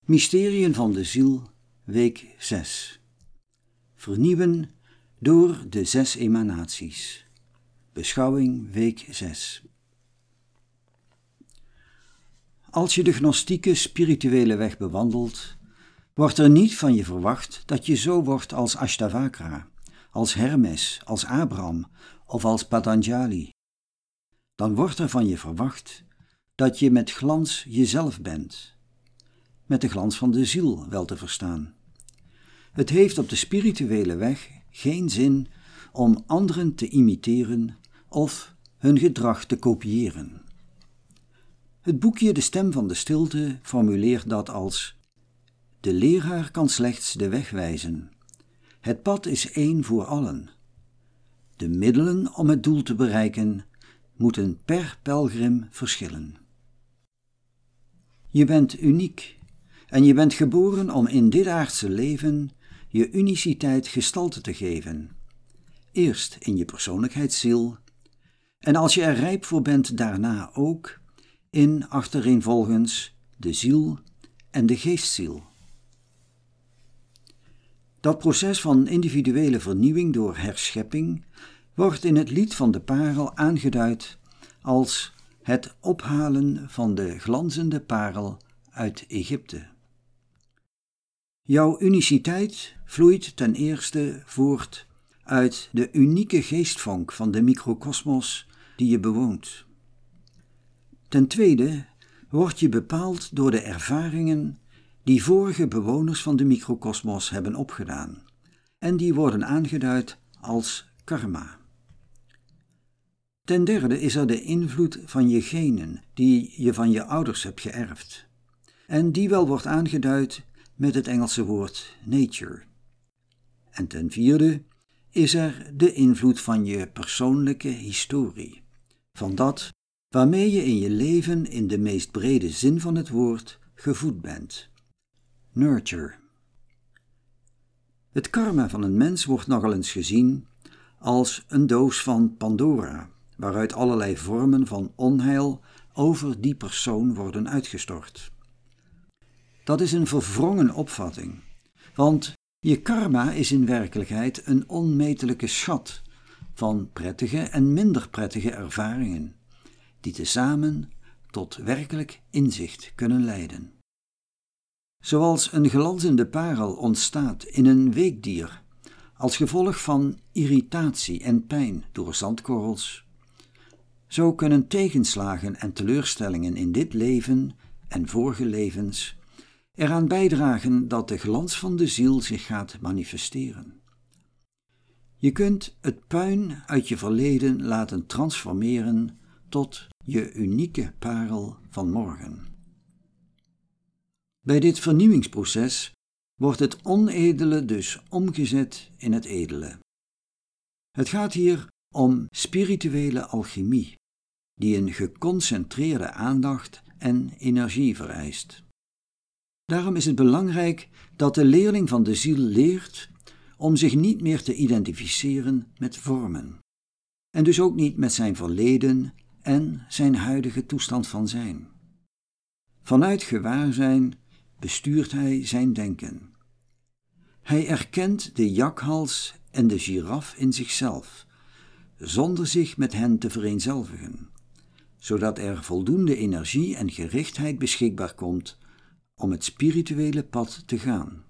Mysteriën van de ziel, week 6. Vernieuwen door de 6 emanaties. Beschouwing, week 6. Als je de gnostieke spirituele weg bewandelt, wordt er niet van je verwacht dat je zo wordt als Ashtavakra, als Hermes, als Abraham of als Patanjali. Dan wordt er van je verwacht dat je met glans jezelf bent. Met de glans van de ziel wel te verstaan. Het heeft op de spirituele weg geen zin om anderen te imiteren of hun gedrag te kopiëren. Het boekje De Stem van de Stilte formuleert dat als: de leraar kan slechts de weg wijzen. Het pad is één voor allen. De middelen om het doel te bereiken moeten per pelgrim verschillen. Je bent uniek. En je bent geboren om in dit aardse leven je uniciteit gestalte te geven. Eerst in je persoonlijkheidsziel, en als je er rijp voor bent daarna ook, in achtereenvolgens de ziel en de geestziel. Dat proces van individuele vernieuwing door herschepping wordt in het lied van de parel aangeduid als het ophalen van de glanzende parel uit Egypte. Jouw uniciteit vloeit ten eerste voort uit de unieke geestvonk van de microkosmos die je bewoont. Ten tweede word je bepaald door de ervaringen die vorige bewoners van de microkosmos hebben opgedaan, en die worden aangeduid als karma. Ten derde is er de invloed van je genen die je van je ouders hebt geërfd, en die wel wordt aangeduid met het Engelse woord nature. En ten vierde is er de invloed van je persoonlijke historie, van dat waarmee je in je leven in de meest brede zin van het woord gevoed bent. Nurture. Het karma van een mens wordt nogal eens gezien als een doos van Pandora, waaruit allerlei vormen van onheil over die persoon worden uitgestort. Dat is een verwrongen opvatting, want je karma is in werkelijkheid een onmetelijke schat van prettige en minder prettige ervaringen, die tezamen tot werkelijk inzicht kunnen leiden. Zoals een glanzende parel ontstaat in een weekdier als gevolg van irritatie en pijn door zandkorrels, zo kunnen tegenslagen en teleurstellingen in dit leven en vorige levens eraan bijdragen dat de glans van de ziel zich gaat manifesteren. Je kunt het puin uit je verleden laten transformeren tot je unieke parel van morgen. Bij dit vernieuwingsproces wordt het onedele dus omgezet in het edele. Het gaat hier om spirituele alchemie, die een geconcentreerde aandacht en energie vereist. Daarom is het belangrijk dat de leerling van de ziel leert om zich niet meer te identificeren met vormen, en dus ook niet met zijn verleden en zijn huidige toestand van zijn. Vanuit gewaarzijn bestuurt hij zijn denken. Hij erkent de jakhals en de giraf in zichzelf, zonder zich met hen te vereenzelvigen, zodat er voldoende energie en gerichtheid beschikbaar komt om het spirituele pad te gaan.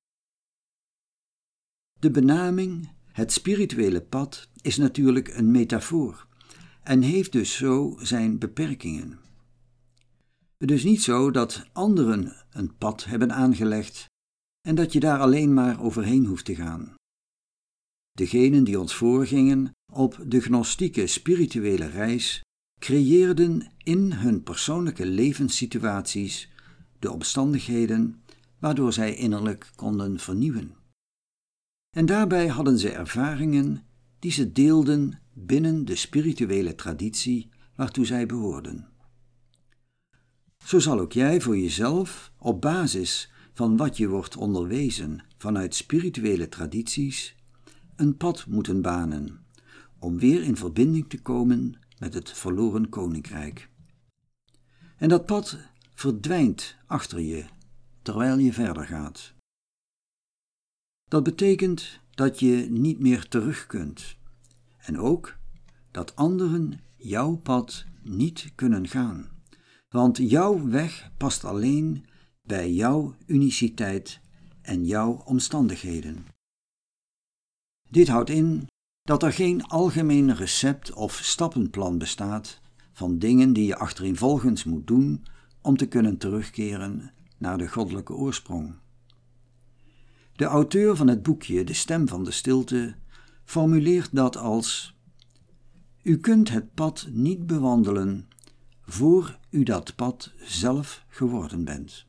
De benaming het spirituele pad is natuurlijk een metafoor en heeft dus zo zijn beperkingen. Het is niet zo dat anderen een pad hebben aangelegd en dat je daar alleen maar overheen hoeft te gaan. Degenen die ons voorgingen op de gnostieke spirituele reis creëerden in hun persoonlijke levenssituaties de omstandigheden waardoor zij innerlijk konden vernieuwen. En daarbij hadden ze ervaringen die ze deelden binnen de spirituele traditie waartoe zij behoorden. Zo zal ook jij voor jezelf, op basis van wat je wordt onderwezen vanuit spirituele tradities, een pad moeten banen, om weer in verbinding te komen met het verloren koninkrijk. En dat pad verdwijnt achter je, terwijl je verder gaat. Dat betekent dat je niet meer terug kunt en ook dat anderen jouw pad niet kunnen gaan, want jouw weg past alleen bij jouw uniciteit en jouw omstandigheden. Dit houdt in dat er geen algemeen recept of stappenplan bestaat van dingen die je achtereenvolgens moet doen om te kunnen terugkeren naar de goddelijke oorsprong. De auteur van het boekje De Stem van de Stilte formuleert dat als: u kunt het pad niet bewandelen voor u dat pad zelf geworden bent.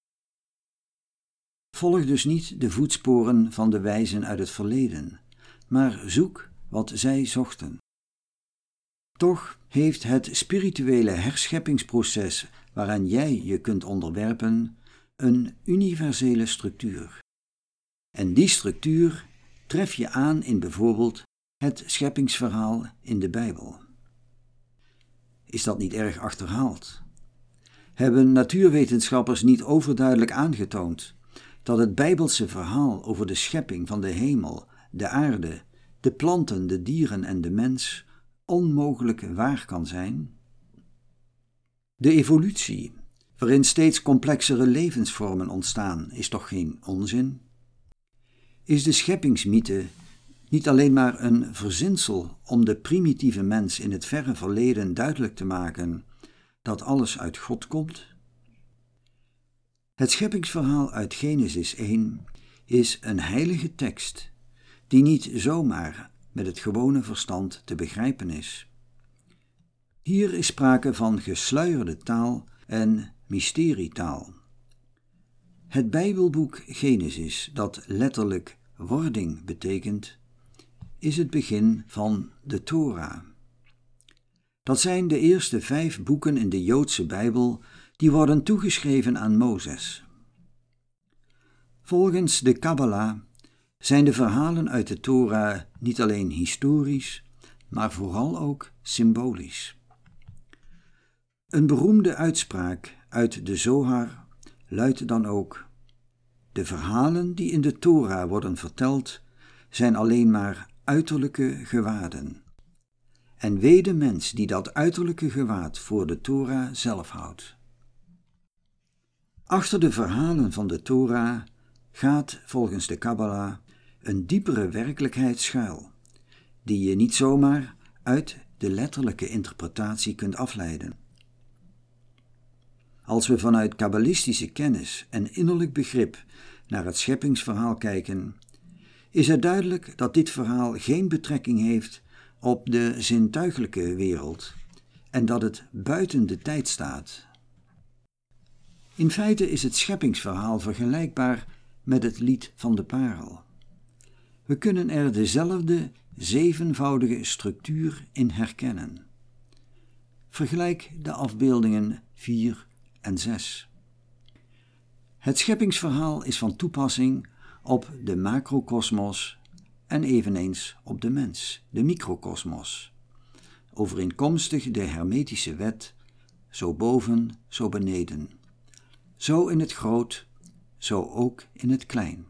Volg dus niet de voetsporen van de wijzen uit het verleden, maar zoek wat zij zochten. Toch heeft het spirituele herscheppingsproces waaraan jij je kunt onderwerpen een universele structuur. En die structuur tref je aan in bijvoorbeeld het scheppingsverhaal in de Bijbel. Is dat niet erg achterhaald? Hebben natuurwetenschappers niet overduidelijk aangetoond dat het Bijbelse verhaal over de schepping van de hemel, de aarde, de planten, de dieren en de mens onmogelijk waar kan zijn? De evolutie, waarin steeds complexere levensvormen ontstaan, is toch geen onzin? Is de scheppingsmythe niet alleen maar een verzinsel om de primitieve mens in het verre verleden duidelijk te maken dat alles uit God komt? Het scheppingsverhaal uit Genesis 1 is een heilige tekst die niet zomaar met het gewone verstand te begrijpen is. Hier is sprake van gesluierde taal en mysterietaal. Het Bijbelboek Genesis, dat letterlijk wording betekent, is het begin van de Torah. Dat zijn de eerste 5 boeken in de Joodse Bijbel die worden toegeschreven aan Mozes. Volgens de Kabbala zijn de verhalen uit de Torah niet alleen historisch, maar vooral ook symbolisch. Een beroemde uitspraak uit de Zohar luidt dan ook: de verhalen die in de Torah worden verteld, zijn alleen maar uiterlijke gewaden. En wee de mens die dat uiterlijke gewaad voor de Torah zelf houdt. Achter de verhalen van de Torah gaat volgens de Kabbala een diepere werkelijkheid schuil, die je niet zomaar uit de letterlijke interpretatie kunt afleiden. Als we vanuit kabbalistische kennis en innerlijk begrip naar het scheppingsverhaal kijken, is het duidelijk dat dit verhaal geen betrekking heeft op de zintuiglijke wereld en dat het buiten de tijd staat. In feite is het scheppingsverhaal vergelijkbaar met het lied van de parel. We kunnen er dezelfde 7voudige structuur in herkennen. Vergelijk de afbeeldingen 4 en 6. Het scheppingsverhaal is van toepassing op de macrokosmos en eveneens op de mens, de microkosmos, overeenkomstig de hermetische wet, zo boven, zo beneden, zo in het groot, zo ook in het klein.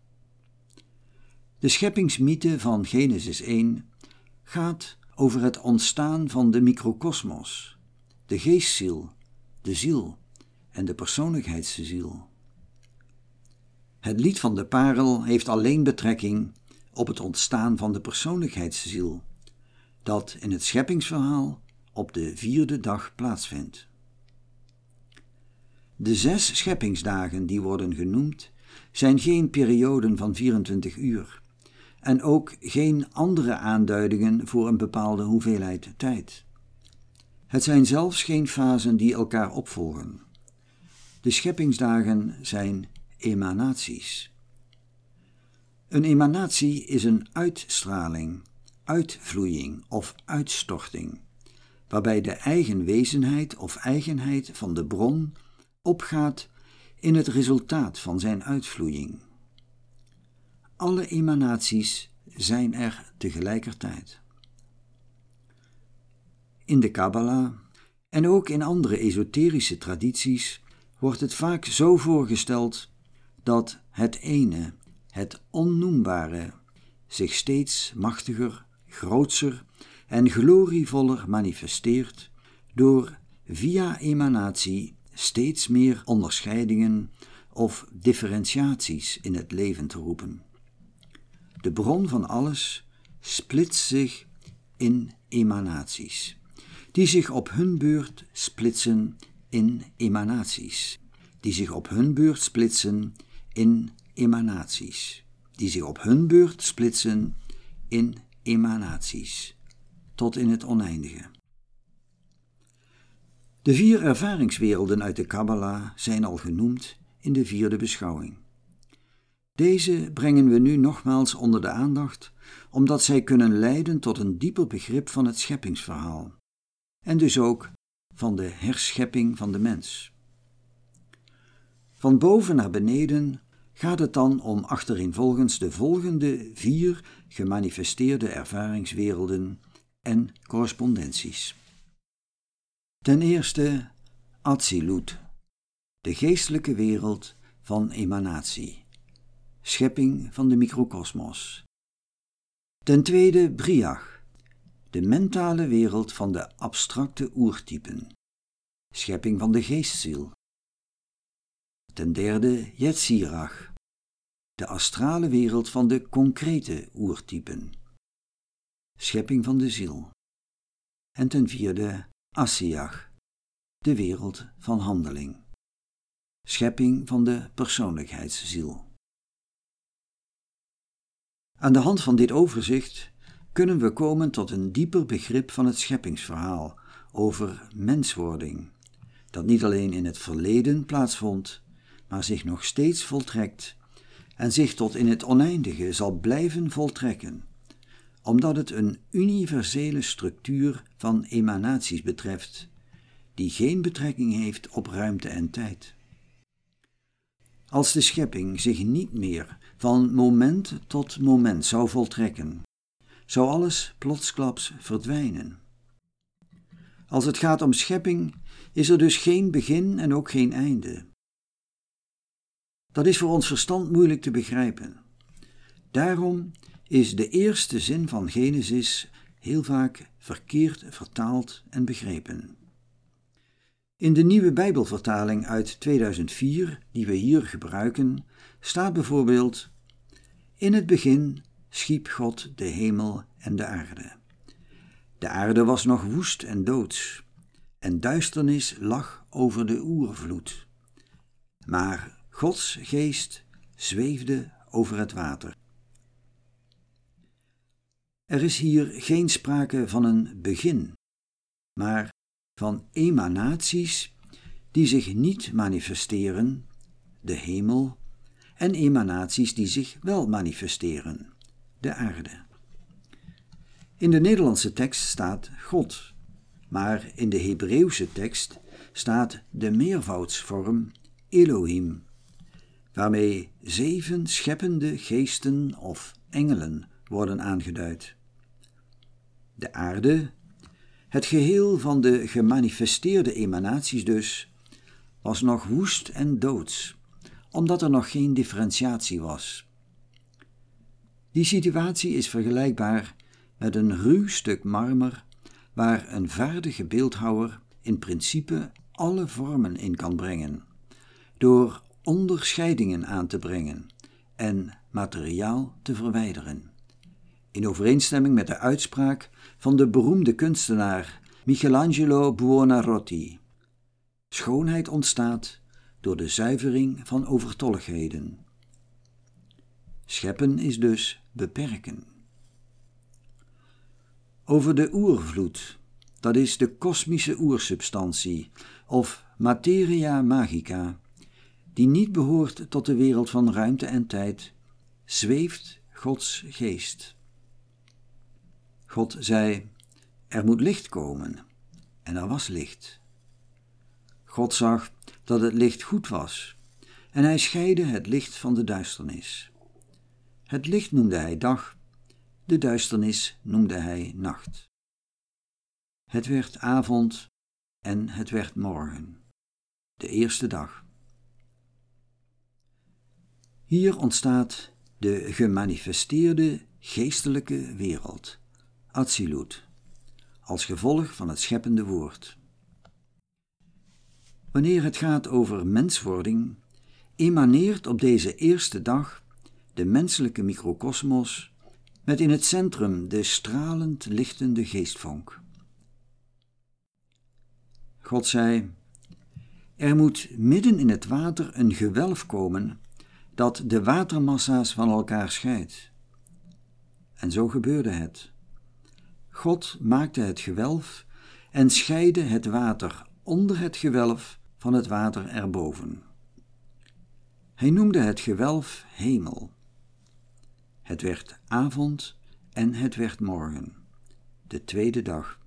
De scheppingsmythe van Genesis 1 gaat over het ontstaan van de microkosmos, de geestziel, de ziel en de persoonlijkheidsziel. Het lied van de parel heeft alleen betrekking op het ontstaan van de persoonlijkheidsziel, dat in het scheppingsverhaal op de 4e dag plaatsvindt. De 6 scheppingsdagen die worden genoemd, zijn geen perioden van 24 uur en ook geen andere aanduidingen voor een bepaalde hoeveelheid tijd. Het zijn zelfs geen fasen die elkaar opvolgen. De scheppingsdagen zijn emanaties. Een emanatie is een uitstraling, uitvloeiing of uitstorting, waarbij de eigen wezenheid of eigenheid van de bron opgaat in het resultaat van zijn uitvloeiing. Alle emanaties zijn er tegelijkertijd. In de Kabbala en ook in andere esoterische tradities wordt het vaak zo voorgesteld dat het ene, het onnoembare, zich steeds machtiger, grootser en glorievoller manifesteert door via emanatie steeds meer onderscheidingen of differentiaties in het leven te roepen. De bron van alles splitst zich in emanaties, die zich op hun beurt splitsen in emanaties, die zich op hun beurt splitsen in emanaties, die zich op hun beurt splitsen in emanaties, tot in het oneindige. De 4 ervaringswerelden uit de Kabbala zijn al genoemd in de 4e beschouwing. Deze brengen we nu nogmaals onder de aandacht, omdat zij kunnen leiden tot een dieper begrip van het scheppingsverhaal, en dus ook van de herschepping van de mens. Van boven naar beneden gaat het dan om achtereenvolgens de volgende 4 gemanifesteerde ervaringswerelden en correspondenties. Ten eerste Atsilut, de geestelijke wereld van emanatie, schepping van de microkosmos. Ten tweede Briach, de mentale wereld van de abstracte oertypen, schepping van de geestziel. Ten derde Yetzirach, de astrale wereld van de concrete oertypen, schepping van de ziel. En ten vierde Asiach, de wereld van handeling, schepping van de persoonlijkheidsziel. Aan de hand van dit overzicht kunnen we komen tot een dieper begrip van het scheppingsverhaal over menswording, dat niet alleen in het verleden plaatsvond, maar zich nog steeds voltrekt en zich tot in het oneindige zal blijven voltrekken, omdat het een universele structuur van emanaties betreft, die geen betrekking heeft op ruimte en tijd. Als de schepping zich niet meer van moment tot moment zou voltrekken, zou alles plotsklaps verdwijnen. Als het gaat om schepping, is er dus geen begin en ook geen einde. Dat is voor ons verstand moeilijk te begrijpen. Daarom is de eerste zin van Genesis heel vaak verkeerd vertaald en begrepen. In de nieuwe Bijbelvertaling uit 2004, die we hier gebruiken, staat bijvoorbeeld: In het begin schiep God de hemel en de aarde. De aarde was nog woest en doods, en duisternis lag over de oervloed. Maar Gods geest zweefde over het water. Er is hier geen sprake van een begin, maar van emanaties die zich niet manifesteren, de hemel, en emanaties die zich wel manifesteren, de aarde. In de Nederlandse tekst staat God, maar in de Hebreeuwse tekst staat de meervoudsvorm Elohim, waarmee 7 scheppende geesten of engelen worden aangeduid. De aarde, het geheel van de gemanifesteerde emanaties dus, was nog woest en doods, omdat er nog geen differentiatie was. Die situatie is vergelijkbaar met een ruw stuk marmer waar een vaardige beeldhouwer in principe alle vormen in kan brengen, door onderscheidingen aan te brengen en materiaal te verwijderen. In overeenstemming met de uitspraak van de beroemde kunstenaar Michelangelo Buonarroti: schoonheid ontstaat door de zuivering van overtolligheden. Scheppen is dus beperken. Over de oervloed, dat is de kosmische oersubstantie of materia magica, die niet behoort tot de wereld van ruimte en tijd, zweeft Gods geest. God zei: er moet licht komen, en er was licht. God zag dat het licht goed was, en hij scheidde het licht van de duisternis. Het licht noemde hij dag, de duisternis noemde hij nacht. Het werd avond en het werd morgen, de eerste dag. Hier ontstaat de gemanifesteerde geestelijke wereld, Atsilut, als gevolg van het scheppende woord. Wanneer het gaat over menswording, emaneert op deze eerste dag de menselijke microkosmos met in het centrum de stralend lichtende geestvonk. God zei: er moet midden in het water een gewelf komen dat de watermassa's van elkaar scheidt. En zo gebeurde het. God maakte het gewelf en scheidde het water onder het gewelf van het water erboven. Hij noemde het gewelf hemel. Het werd avond en het werd morgen, de tweede dag.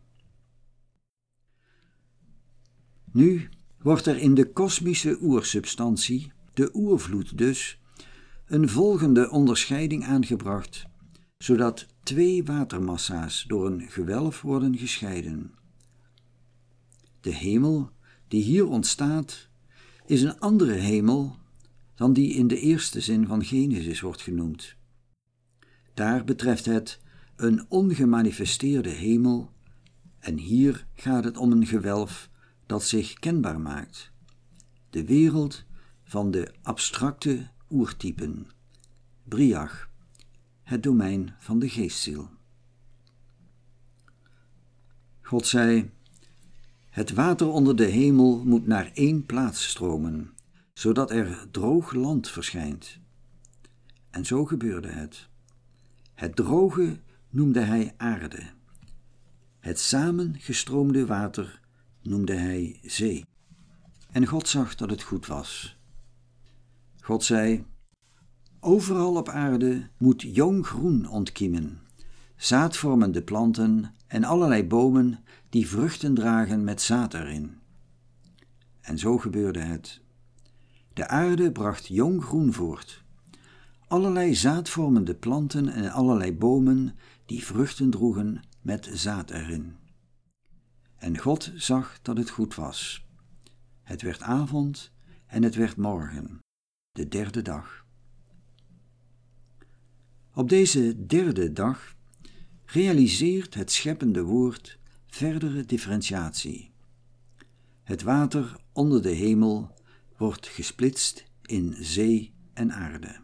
Nu wordt er in de kosmische oersubstantie, de oervloed dus, een volgende onderscheiding aangebracht, zodat twee watermassa's door een gewelf worden gescheiden. De hemel die hier ontstaat, is een andere hemel dan die in de eerste zin van Genesis wordt genoemd. Daar betreft het een ongemanifesteerde hemel en hier gaat het om een gewelf dat zich kenbaar maakt, de wereld van de abstracte oertypen, Briach, het domein van de geestziel. God zei: het water onder de hemel moet naar één plaats stromen, zodat er droog land verschijnt. En zo gebeurde het. Het droge noemde hij aarde. Het samengestroomde water noemde hij zee. En God zag dat het goed was. God zei: overal op aarde moet jong groen ontkiemen, zaadvormende planten en allerlei bomen die vruchten dragen met zaad erin. En zo gebeurde het. De aarde bracht jong groen voort, allerlei zaadvormende planten en allerlei bomen die vruchten droegen met zaad erin. En God zag dat het goed was. Het werd avond en het werd morgen, de derde dag. Op deze derde dag realiseert het scheppende woord verdere differentiatie. Het water onder de hemel wordt gesplitst in zee en aarde.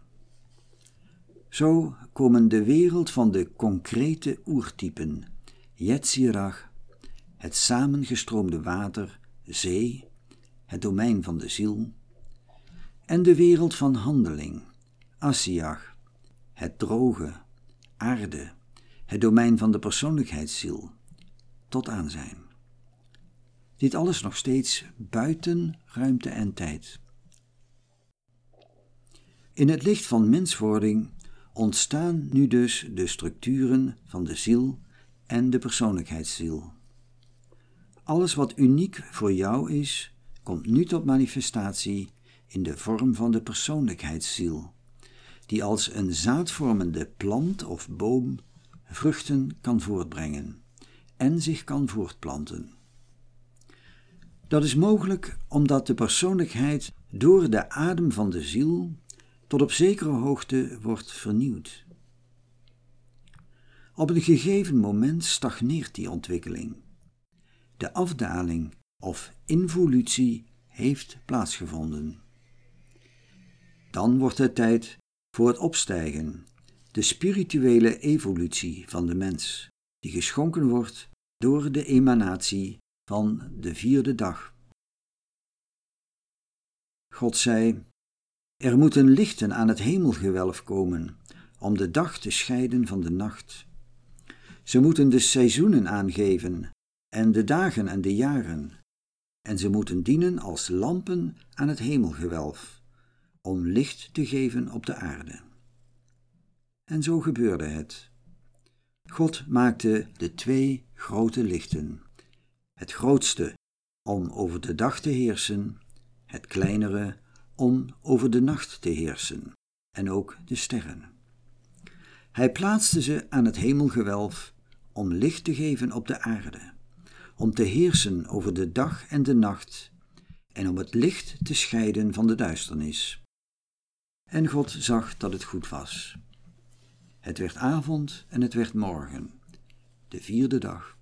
Zo komen de wereld van de concrete oertypen, Yetzirach, het samengestroomde water, zee, het domein van de ziel, en de wereld van handeling, Asiach, het droge, aarde, het domein van de persoonlijkheidsziel, tot aanzijn. Dit alles nog steeds buiten ruimte en tijd. In het licht van menswording ontstaan nu dus de structuren van de ziel en de persoonlijkheidsziel. Alles wat uniek voor jou is, komt nu tot manifestatie in de vorm van de persoonlijkheidsziel, die als een zaadvormende plant of boom vruchten kan voortbrengen en zich kan voortplanten. Dat is mogelijk omdat de persoonlijkheid door de adem van de ziel tot op zekere hoogte wordt vernieuwd. Op een gegeven moment stagneert die ontwikkeling. De afdaling of involutie heeft plaatsgevonden. Dan wordt het tijd voor het opstijgen, de spirituele evolutie van de mens, die geschonken wordt door de emanatie van de vierde dag. God zei: er moeten lichten aan het hemelgewelf komen, om de dag te scheiden van de nacht. Ze moeten de seizoenen aangeven, en de dagen en de jaren, en ze moeten dienen als lampen aan het hemelgewelf, om licht te geven op de aarde. En zo gebeurde het. God maakte de twee grote lichten, het grootste om over de dag te heersen, het kleinere om over de nacht te heersen, en ook de sterren. Hij plaatste ze aan het hemelgewelf om licht te geven op de aarde, om te heersen over de dag en de nacht, en om het licht te scheiden van de duisternis. En God zag dat het goed was. Het werd avond en het werd morgen, de 4e dag.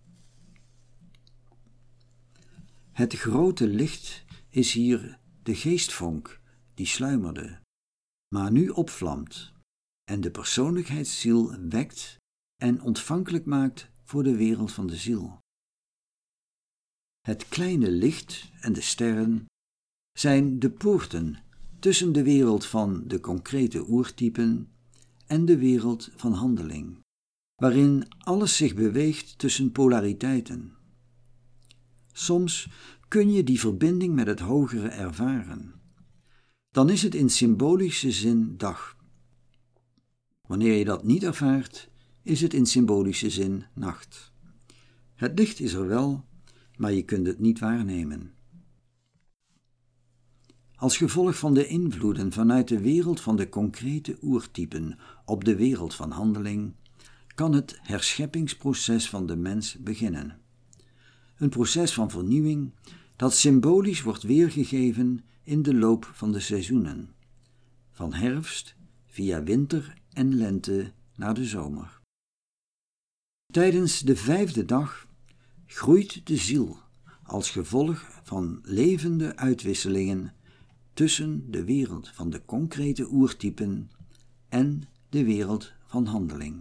Het grote licht is hier de geestvonk die sluimerde, maar nu opvlamt en de persoonlijkheidsziel wekt en ontvankelijk maakt voor de wereld van de ziel. Het kleine licht en de sterren zijn de poorten tussen de wereld van de concrete oertypen en de wereld van handeling, waarin alles zich beweegt tussen polariteiten. Soms kun je die verbinding met het hogere ervaren. Dan is het in symbolische zin dag. Wanneer je dat niet ervaart, is het in symbolische zin nacht. Het licht is er wel, maar je kunt het niet waarnemen. Als gevolg van de invloeden vanuit de wereld van de concrete oertypen op de wereld van handeling, kan het herscheppingsproces van de mens beginnen. Een proces van vernieuwing dat symbolisch wordt weergegeven in de loop van de seizoenen, van herfst via winter en lente naar de zomer. Tijdens de 5e dag groeit de ziel als gevolg van levende uitwisselingen tussen de wereld van de concrete oertypen en de wereld van handeling.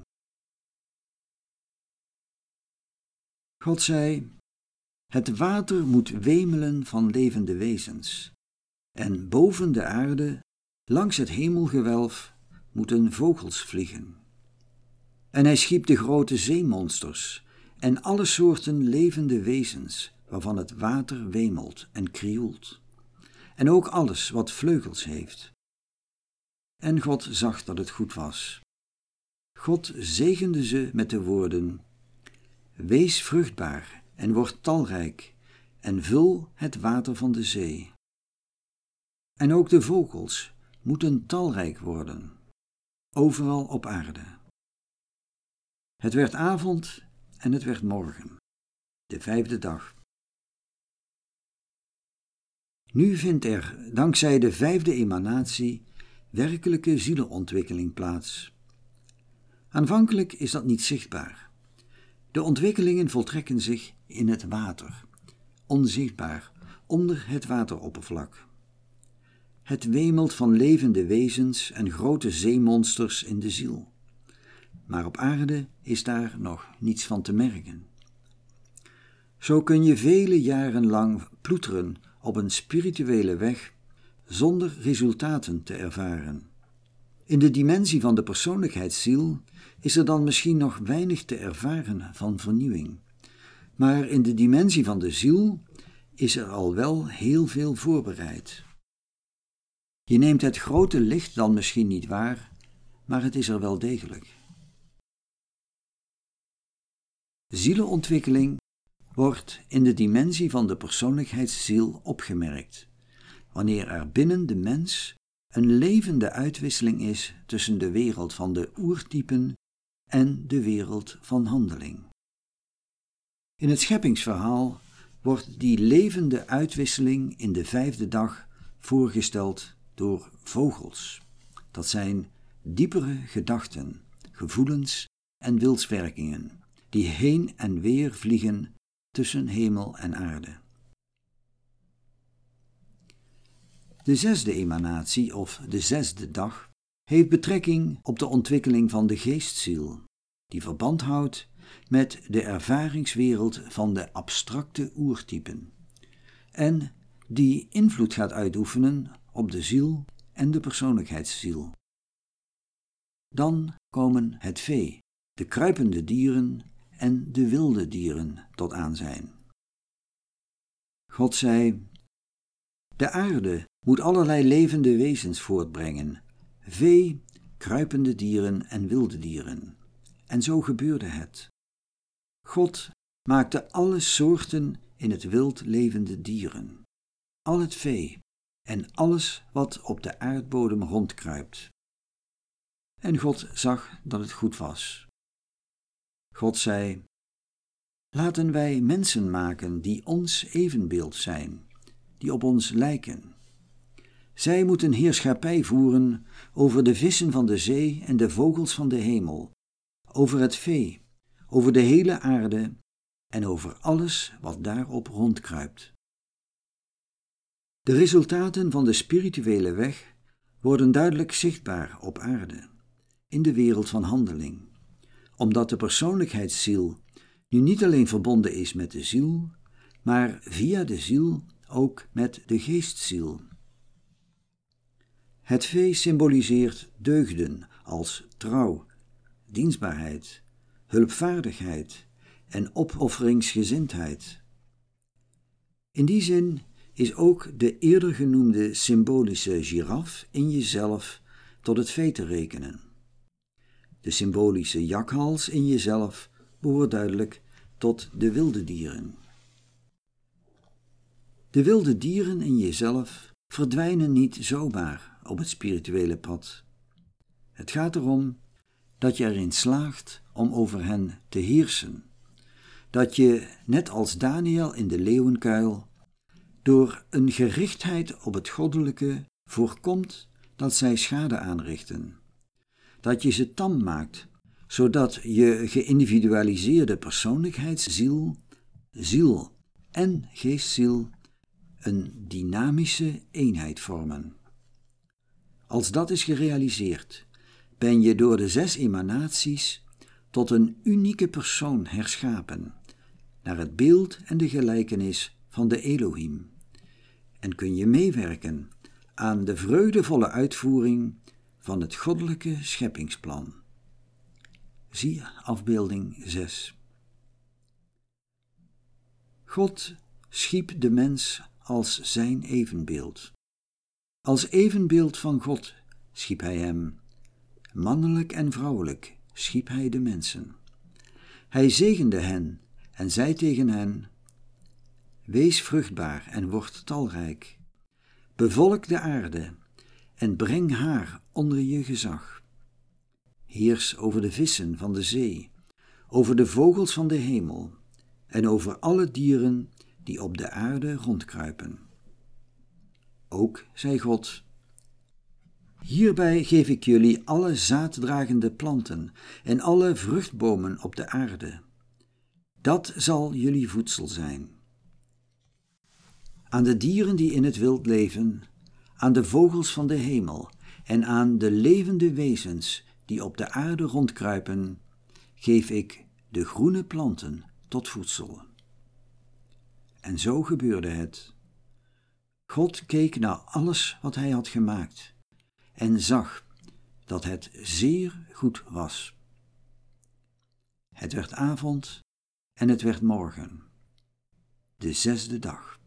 God zei: het water moet wemelen van levende wezens, en boven de aarde, langs het hemelgewelf, moeten vogels vliegen. En hij schiep de grote zeemonsters en alle soorten levende wezens, waarvan het water wemelt en krioelt, en ook alles wat vleugels heeft. En God zag dat het goed was. God zegende ze met de woorden: wees vruchtbaar en word talrijk en vul het water van de zee. En ook de vogels moeten talrijk worden, overal op aarde. Het werd avond en het werd morgen, de 5e dag. Nu vindt er, dankzij de 5e emanatie, werkelijke zielenontwikkeling plaats. Aanvankelijk is dat niet zichtbaar. De ontwikkelingen voltrekken zich in het water, onzichtbaar, onder het wateroppervlak. Het wemelt van levende wezens en grote zeemonsters in de ziel. Maar op aarde is daar nog niets van te merken. Zo kun je vele jaren lang ploeteren op een spirituele weg zonder resultaten te ervaren. In de dimensie van de persoonlijkheidsziel is er dan misschien nog weinig te ervaren van vernieuwing. Maar in de dimensie van de ziel is er al wel heel veel voorbereid. Je neemt het grote licht dan misschien niet waar, maar het is er wel degelijk. Zielenontwikkeling wordt in de dimensie van de persoonlijkheidsziel opgemerkt, wanneer er binnen de mens een levende uitwisseling is tussen de wereld van de oertypen en de wereld van handeling. In het scheppingsverhaal wordt die levende uitwisseling in de 5e dag voorgesteld door vogels. Dat zijn diepere gedachten, gevoelens en wilswerkingen, die heen en weer vliegen tussen hemel en aarde. De 6e emanatie, of de 6e dag, heeft betrekking op de ontwikkeling van de geestziel, die verband houdt met de ervaringswereld van de abstracte oertypen, en die invloed gaat uitoefenen op de ziel en de persoonlijkheidsziel. Dan komen het vee, de kruipende dieren en de wilde dieren tot aanzijn. God zei: de aarde moet allerlei levende wezens voortbrengen, vee, kruipende dieren en wilde dieren. En zo gebeurde het. God maakte alle soorten in het wild levende dieren, al het vee en alles wat op de aardbodem rondkruipt. En God zag dat het goed was. God zei: laten wij mensen maken die ons evenbeeld zijn, die op ons lijken. Zij moeten heerschappij voeren over de vissen van de zee en de vogels van de hemel, over het vee, over de hele aarde en over alles wat daarop rondkruipt. De resultaten van de spirituele weg worden duidelijk zichtbaar op aarde, in de wereld van handeling, omdat de persoonlijkheidsziel nu niet alleen verbonden is met de ziel, maar via de ziel ook met de geestziel. Het vee symboliseert deugden als trouw, dienstbaarheid, hulpvaardigheid en opofferingsgezindheid. In die zin is ook de eerder genoemde symbolische giraf in jezelf tot het vee te rekenen. De symbolische jakhals in jezelf behoort duidelijk tot de wilde dieren. De wilde dieren in jezelf verdwijnen niet zomaar op het spirituele pad. Het gaat erom dat je erin slaagt om over hen te heersen. Dat je, net als Daniel in de leeuwenkuil, door een gerichtheid op het goddelijke voorkomt dat zij schade aanrichten. Dat je ze tam maakt, zodat je geïndividualiseerde persoonlijkheidsziel, ziel en geestziel een dynamische eenheid vormen. Als dat is gerealiseerd, ben je door de 6 emanaties tot een unieke persoon herschapen, naar het beeld en de gelijkenis van de Elohim, en kun je meewerken aan de vreugdevolle uitvoering van het goddelijke scheppingsplan. Zie afbeelding 6. God schiep de mens als zijn evenbeeld. Als evenbeeld van God schiep hij hem. Mannelijk en vrouwelijk schiep hij de mensen. Hij zegende hen en zei tegen hen: wees vruchtbaar en word talrijk. Bevolk de aarde en breng haar onder je gezag. Heers over de vissen van de zee, over de vogels van de hemel en over alle dieren die op de aarde rondkruipen. Ook zei God: hierbij geef ik jullie alle zaaddragende planten en alle vruchtbomen op de aarde. Dat zal jullie voedsel zijn. Aan de dieren die in het wild leven, aan de vogels van de hemel en aan de levende wezens die op de aarde rondkruipen, geef ik de groene planten tot voedsel. En zo gebeurde het. God keek naar alles wat hij had gemaakt en zag dat het zeer goed was. Het werd avond en het werd morgen, de 6e dag.